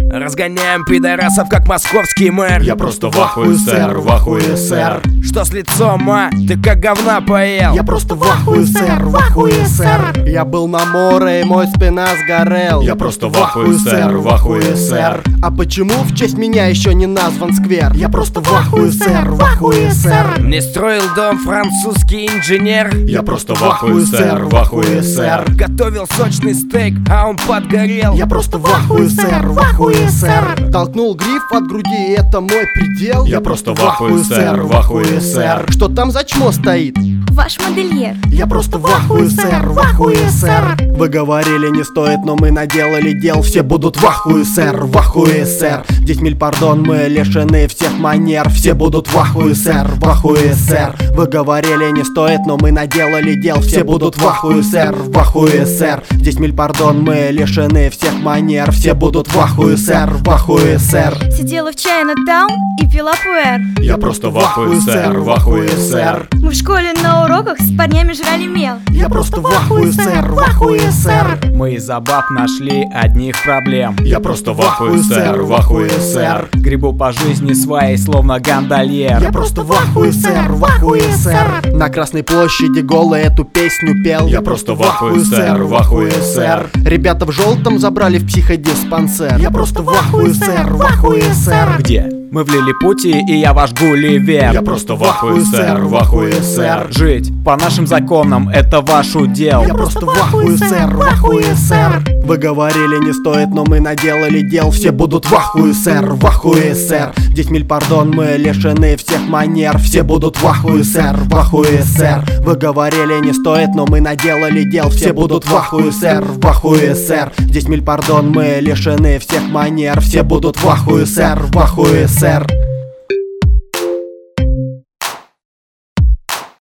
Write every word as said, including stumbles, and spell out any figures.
Разгоняем пидорасов, как московский мэр. Я просто в ахуе, сэр, в ахуе, сэр. Что с лицом, а? Ты как говна поел. Я просто в ахуе, сэр, в ахуе, сэр. Я был на море, и мой спина сгорел. Я просто в ахуе, сэр, в ахуе, сэр. А почему в честь меня еще не назван сквер? Я просто в ахуе, сэр, в ахуе, сэр. Не строил дом французский инженер. Я просто в ахуе, сэр, в ахуе, сэр. Готовил сочный стейк, а он подгорел. Я просто в ахуе, сэр, в ахуе, сэр. Толкнул гриф от груди, это мой предел. Я просто в ахуе, сэр, в ахуе, сэр. Что там за чмо стоит? Ваш модельер. Я просто в ахуе, сэр, в ахуе, сэр. Вы говорили не стоит, но мы наделали дел. Все будут в ахуе, сэр, в ахуе, сэр. Десять миль, пардон, мы лишены всех манер. Все будут в ахуе, сэр, в ахуе, сэр. Вы говорили не стоит, но мы наделали дел. Все будут в ахуе, сэр, в ахуе, сэр. Десять миль, пардон, мы лишены всех манер. Все будут в ахуе, сэр, в ахуе, сэр. Сидела в Чайна Таун и пила пуэр. Я просто в ахуе, сэр, в ахуе, сэр. Мы в школе на уроках с парнями жрали мел. Я просто в ахуе, сэр, в ахуе, сэр. Мы из-за баб нашли одних проблем. Я просто в ахуе, сэр, в ахуе, сэр. Грибу по жизни своей, словно гондольер. Я просто в ахуе, сэр, в ахуе, сэр. На Красной площади голый эту песню пел. Я просто в ахуе, сэр, в ахуе, сэр. Ребята в желтом забрали в психодиспансер. Я просто в ахуе, сэр, в ахуе, сэр. Где? Мы в Лилипуте, и я ваш Гулливер. Я просто в ахуе, сэр, в ахуе, сэр. Жить по нашим законам — это ваш удел. Я просто в ахуе, сэр, в ахуе, сэр. Вы говорили не стоит, но мы наделали дел. Все будут в ахуе, сэр, в ахуе, сэр. Десять миль, пардон, мы лишены всех манер. Все будут в ахуе, сэр, в ахуе, сэр. Вы говорили не стоит, но мы наделали дел. Все будут в ахуе, сэр, в ахуе, сэр. Десять миль, пардон, мы лишены всех манер. Все будут в ахуе, сэр, в ахуе, сэр.